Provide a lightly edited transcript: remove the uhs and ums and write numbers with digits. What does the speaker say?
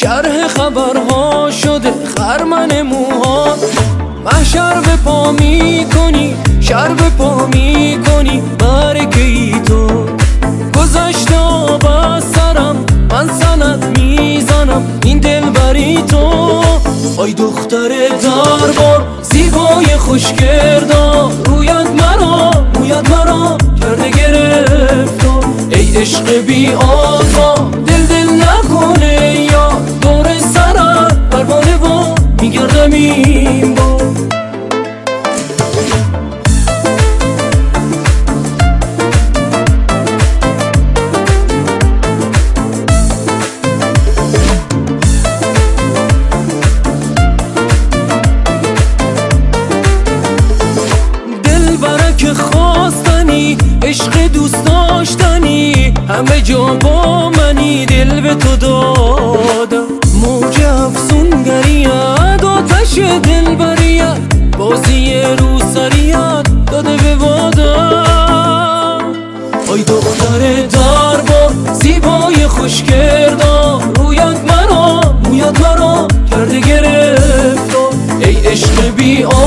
شرح خبرها شده خرمن موها. محشر به پا میکنی، شر به پا میکنی، برکه ای تو گذشته آب از سرم، من سنت میزنم این دل بری تو. آی دختر دربار زیبای خوشگردار، رویت مرا کرده گرفتار. ای عشق بی آزار دل نکنه یا دور سرت پروانه با میگردم این بار. خواستنی عشق دوست داشتنی، همه جا با منی دل به تو دادم. موج افسونگریت آتش دلبریت، بازی روسریت داده به بادم. آی دختر دربار زیبای خوشگردار، رویت مرا کرده گرفتار. ای عشق بی